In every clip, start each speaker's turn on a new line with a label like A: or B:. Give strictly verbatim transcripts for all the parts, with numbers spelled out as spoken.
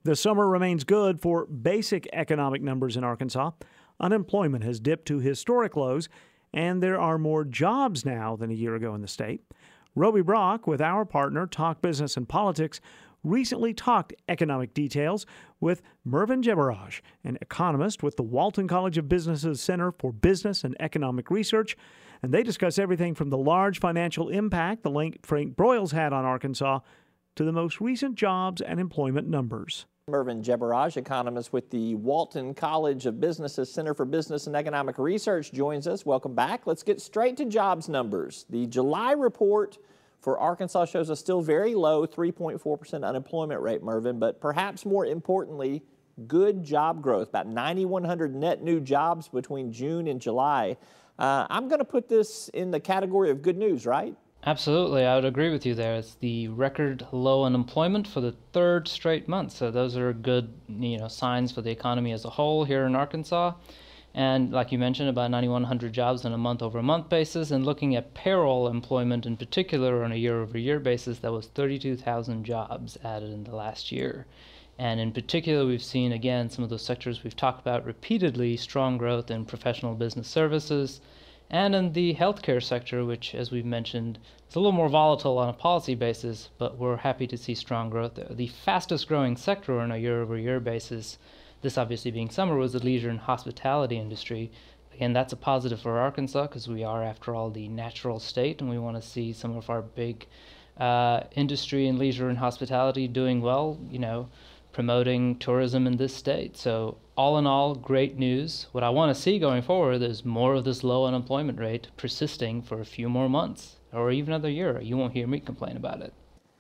A: The summer remains good for basic economic numbers in Arkansas. Unemployment has dipped to historic lows, and there are more jobs now than a year ago in the state. Roby Brock, with our partner Talk Business and Politics, recently talked economic details with Mervin Jebaraj, an economist with the Walton College of Business's Center for Business and Economic Research. And they discuss everything from the large financial impact the late Frank Broyles had on Arkansas to the most recent jobs and employment numbers.
B: Mervin Jebaraj, economist with the Walton College of Business's Center for Business and Economic Research, joins us. Welcome back. Let's get straight to jobs numbers. The July report for Arkansas shows a still very low three point four percent unemployment rate, Mervin, but perhaps more importantly, good job growth, about nine thousand one hundred net new jobs between June and July. Uh, I'm going to put this in the category of good news, right?
C: Absolutely, I would agree with you there. It's the record low unemployment for the third straight month. So those are good, you know, signs for the economy as a whole here in Arkansas. And like you mentioned, about nine thousand one hundred jobs on a month-over-month basis. And looking at payroll employment in particular on a year-over-year basis, that was thirty-two thousand jobs added in the last year. And in particular, we've seen, again, some of those sectors we've talked about repeatedly, strong growth in professional business services, and in the healthcare sector, which, as we've mentioned, is a little more volatile on a policy basis, but we're happy to see strong growth there. The fastest growing sector on a year-over-year basis, this obviously being summer, was the leisure and hospitality industry. Again, that's a positive for Arkansas because we are, after all, the natural state, and we want to see some of our big uh, industry in leisure and hospitality doing well, you know, promoting tourism in this state. So all in all, great news. What I want to see going forward is more of this low unemployment rate persisting for a few more months or even another year. You won't hear me complain about it.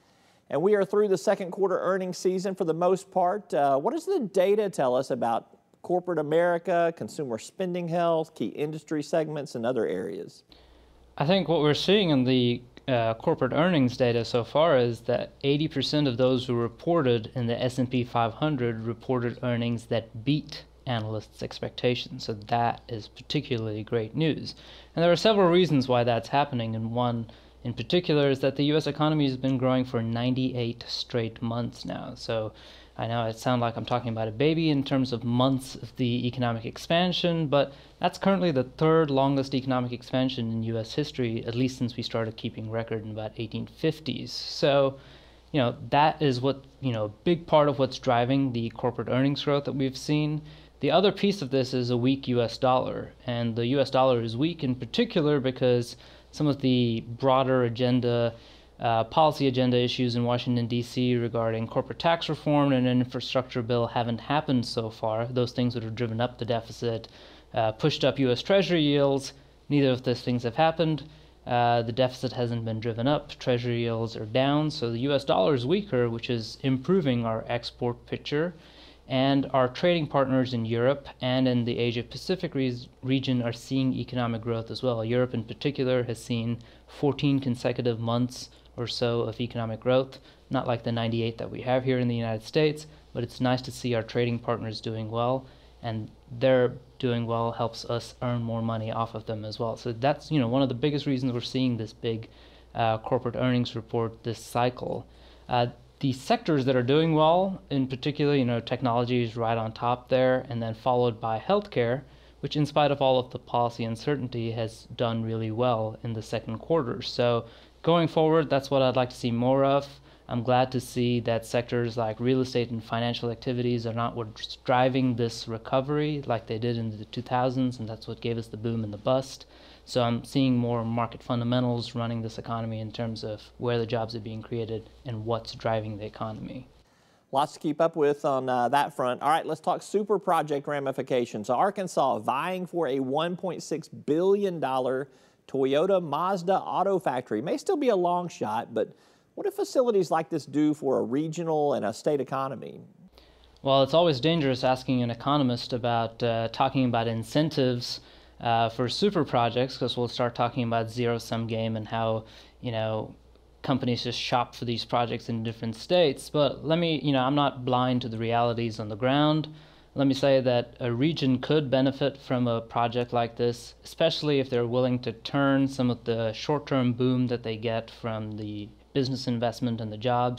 B: And we are through the second quarter earnings season for the most part. Uh, what does the data tell us about corporate America, consumer spending health, key industry segments, and other areas?
C: I think what we're seeing in the uh, corporate earnings data so far is that eighty percent of those who reported in the S and P five hundred reported earnings that beat analysts' expectations. So that is particularly great news. And there are several reasons why that's happening, and one in particular is that the U S economy has been growing for ninety-eight straight months now. So I know it sounds like I'm talking about a baby in terms of months of the economic expansion, but that's currently the third longest economic expansion in U S history, at least since we started keeping record in about eighteen fifties. So, you know, that is what, you know, a big part of what's driving the corporate earnings growth that we've seen. The other piece of this is a weak U S dollar, and the U S dollar is weak in particular because some of the broader agenda, uh, policy agenda issues in Washington, D C regarding corporate tax reform and an infrastructure bill haven't happened so far. Those things that have driven up the deficit, uh, pushed up U S Treasury yields. Neither of those things have happened. Uh, the deficit hasn't been driven up. Treasury yields are down. So the U S dollar is weaker, which is improving our export picture. And our trading partners in Europe and in the Asia-Pacific re region are seeing economic growth as well. Europe in particular has seen fourteen consecutive months or so of economic growth, not like the ninety-eight that we have here in the United States, but it's nice to see our trading partners doing well, and their doing well helps us earn more money off of them as well. So that's, you know, one of the biggest reasons we're seeing this big uh, corporate earnings report this cycle. Uh, The sectors that are doing well, in particular, you know, technology is right on top there, and then followed by healthcare, which in spite of all of the policy uncertainty has done really well in the second quarter. So going forward, that's what I'd like to see more of. I'm glad to see that sectors like real estate and financial activities are not what's driving this recovery like they did in the two thousands, and that's what gave us the boom and the bust. So I'm seeing more market fundamentals running this economy in terms of where the jobs are being created and what's driving the economy.
B: Lots to keep up with on uh, that front. All right, let's talk super project ramifications. Arkansas vying for a one point six billion dollar Toyota Mazda auto factory. May still be a long shot, but what do facilities like this do for a regional and a state economy?
C: Well, it's always dangerous asking an economist about uh, talking about incentives Uh, for super projects, because we'll start talking about zero-sum game and how, you know, companies just shop for these projects in different states. But let me, you know, I'm not blind to the realities on the ground. Let me say that a region could benefit from a project like this, especially if they're willing to turn some of the short-term boom that they get from the business investment and the jobs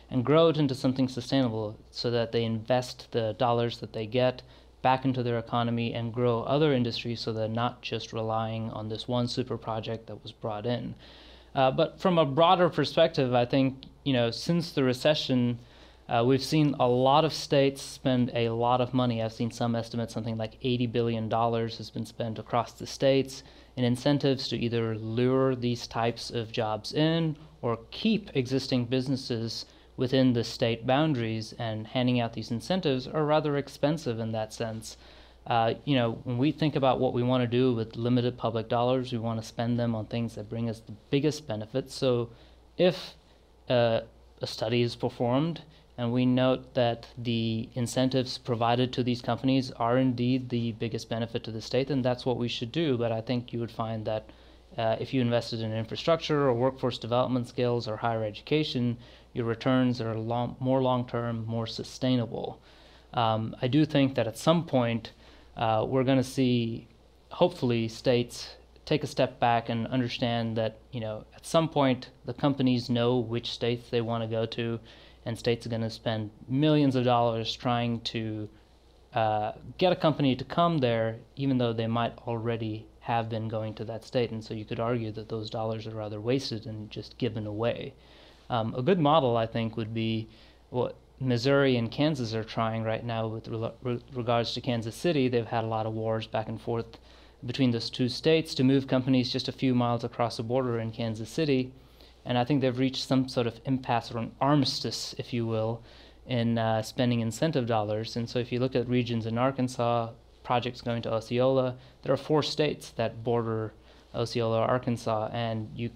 C: and grow it into something sustainable so that they invest the dollars that they get back into their economy and grow other industries so they're not just relying on this one super project that was brought in. Uh, but from a broader perspective, I think, you know, since the recession, uh, we've seen a lot of states spend a lot of money. I've seen some estimates, something like eighty billion dollars has been spent across the states in incentives to either lure these types of jobs in or keep existing businesses within the state boundaries, and handing out these incentives are rather expensive in that sense. Uh, you know, when we think about what we want to do with limited public dollars, we want to spend them on things that bring us the biggest benefits. So if uh, a study is performed and we note that the incentives provided to these companies are indeed the biggest benefit to the state, then that's what we should do. But I think you would find that uh, if you invested in infrastructure or workforce development skills or higher education, your returns are long, more long-term, more sustainable. Um, I do think that at some point uh, we're going to see, hopefully, states take a step back and understand that, you know, at some point the companies know which states they want to go to, and states are going to spend millions of dollars trying to uh, get a company to come there, even though they might already have been going to that state. And so you could argue that those dollars are rather wasted and just given away. Um, a good model, I think, would be what Missouri and Kansas are trying right now with re- re- regards to Kansas City. They've had a lot of wars back and forth between those two states to move companies just a few miles across the border in Kansas City. And I think they've reached some sort of impasse or an armistice, if you will, in uh, spending incentive dollars. And so if you look at regions in Arkansas, projects going to Osceola, there are four states that border Osceola, Arkansas, and you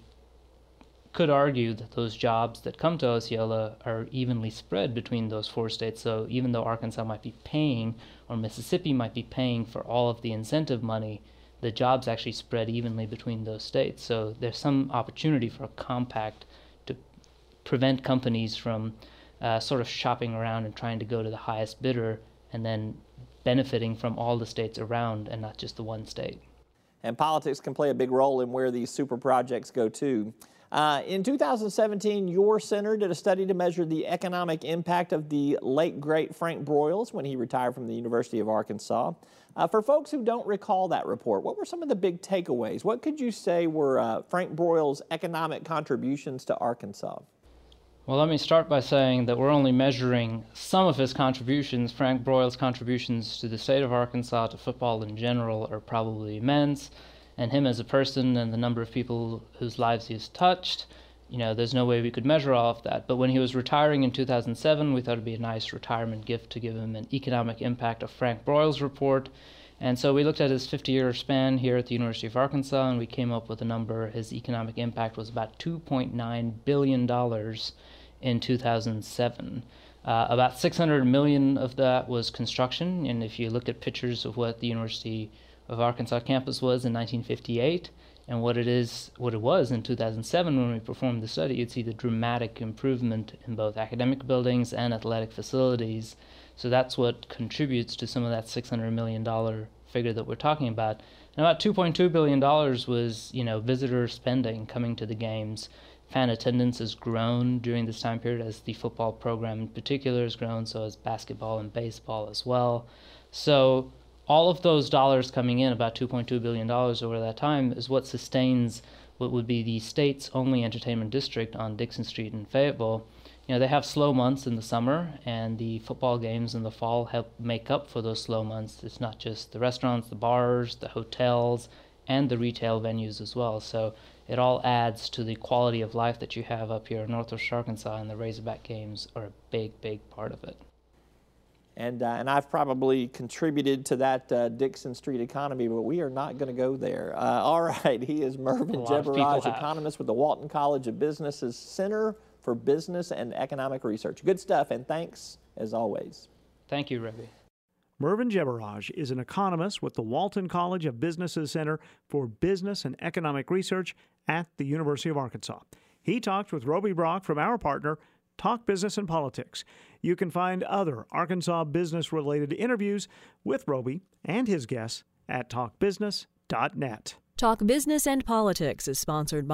C: could argue that those jobs that come to Osceola are evenly spread between those four states. So even though Arkansas might be paying, or Mississippi might be paying for all of the incentive money, the jobs actually spread evenly between those states. So there's some opportunity for a compact to prevent companies from uh, sort of shopping around and trying to go to the highest bidder and then benefiting from all the states around and not just the one state.
B: And politics can play a big role in where these super projects go to. Uh, in two thousand seventeen, your center did a study to measure the economic impact of the late, great Frank Broyles when he retired from the University of Arkansas. Uh, for folks who don't recall that report, what were some of the big takeaways? What could you say were uh, Frank Broyles' economic contributions to Arkansas?
C: Well, let me start by saying that we're only measuring some of his contributions. Frank Broyles' contributions to the state of Arkansas, to football in general, are probably immense. And him as a person and the number of people whose lives he's touched, you know, there's no way we could measure all of that. But when he was retiring in two thousand seven, we thought it'd be a nice retirement gift to give him an economic impact of Frank Broyles report. And so we looked at his fifty-year span here at the University of Arkansas, and we came up with a number. His economic impact was about two point nine billion dollars in two thousand seven. Uh, about six hundred million dollars of that was construction, and if you look at pictures of what the University of Arkansas campus was in nineteen fifty-eight and what it is, what it was in two thousand seven when we performed the study, you'd see the dramatic improvement in both academic buildings and athletic facilities. So that's what contributes to some of that six hundred million dollars figure that we're talking about. And about two point two billion dollars was, you know, visitor spending coming to the games. Fan attendance has grown during this time period as the football program in particular has grown, so has basketball and baseball as well. So all of those dollars coming in, about two point two billion dollars over that time, is what sustains what would be the state's only entertainment district on Dixon Street in Fayetteville. You know, they have slow months in the summer, and the football games in the fall help make up for those slow months. It's not just the restaurants, the bars, the hotels, and the retail venues as well. So it all adds to the quality of life that you have up here in Northwest Arkansas, and the Razorback games are a big, big part of it.
B: And, uh, and I've probably contributed to that uh, Dixon Street economy, but we are not going to go there. Uh, all right, he is Mervin Jebaraj, economist with the Walton College of Business's Center for Business and Economic Research. Good stuff, and thanks as always.
C: Thank you, Rebbe.
A: Mervin Jebaraj is an economist with the Walton College of Business's Center for Business and Economic Research at the University of Arkansas. He talked with Roby Brock from our partner, Talk Business and Politics. You can find other Arkansas business-related interviews with Roby and his guests at talk business dot net.
D: Talk Business and Politics is sponsored by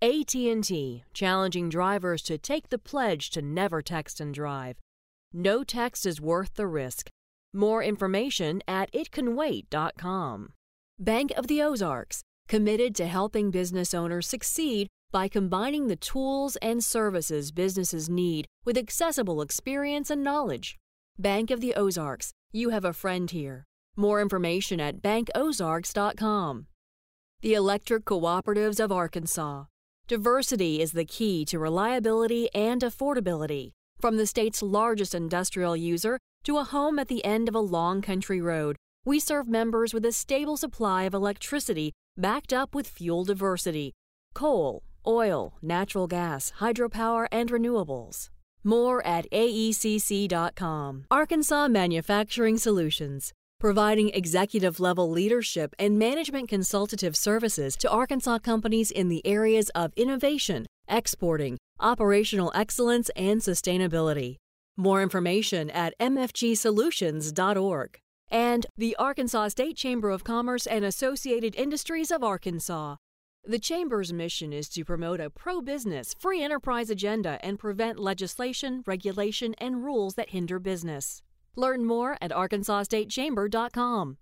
D: A T and T, challenging drivers to take the pledge to never text and drive. No text is worth the risk. More information at it can wait dot com. Bank of the Ozarks, committed to helping business owners succeed by combining the tools and services businesses need with accessible experience and knowledge. Bank of the Ozarks, you have a friend here. More information at bank ozarks dot com. The Electric Cooperatives of Arkansas. Diversity is the key to reliability and affordability. From the state's largest industrial user to a home at the end of a long country road, we serve members with a stable supply of electricity backed up with fuel diversity: coal, oil, natural gas, hydropower, and renewables. More at A E C C dot com. Arkansas Manufacturing Solutions, providing executive-level leadership and management consultative services to Arkansas companies in the areas of innovation, exporting, operational excellence, and sustainability. More information at m f g solutions dot org. And the Arkansas State Chamber of Commerce and Associated Industries of Arkansas. The Chamber's mission is to promote a pro-business, free enterprise agenda and prevent legislation, regulation, and rules that hinder business. Learn more at arkansas state chamber dot com.